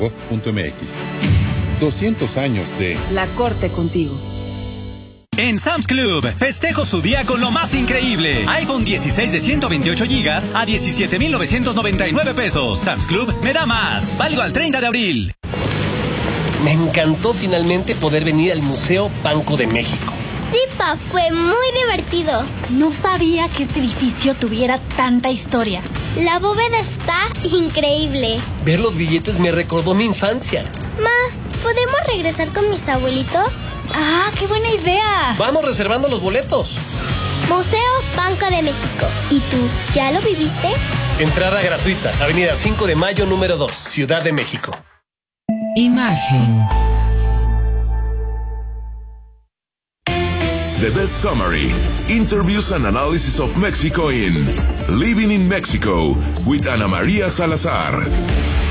.mx. 200 años de La Corte contigo. En Sam's Club, festejo su día con lo más increíble. iPhone 16 de 128 gigas a 17,999 pesos. Sam's Club me da más. Válido al 30 de abril. Me encantó finalmente poder venir al Museo Banco de México. Sí, Pa, fue muy divertido. No sabía que este edificio tuviera tanta historia. La bóveda está increíble. Ver los billetes me recordó mi infancia. Ma, ¿podemos regresar con mis abuelitos? ¡Ah, qué buena idea! Vamos reservando los boletos. Museo Banco de México. ¿Y tú, ya lo viviste? Entrada gratuita, Avenida 5 de Mayo, número 2, Ciudad de México. Imagen. The Best Summary. Interviews and analysis of Mexico in Living in Mexico with Ana María Salazar.